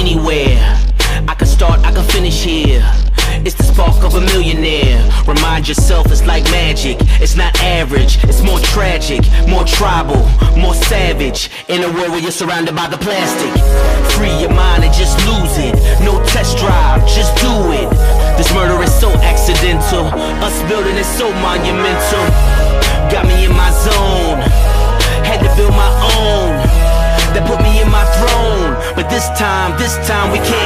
anywhere. I can start, I can finish here. It's the spark of a millionaire. Remind yourself it's like magic. It's not average, it's more tragic, more tribal, more savage. In a world where you're surrounded by the plastic. Free your mind and just lose it. No test drive, just do it. This murder is so accidental. Us building is so monumental. Got me in my zone. Had to build my own. That put me in my throne. But this time we can't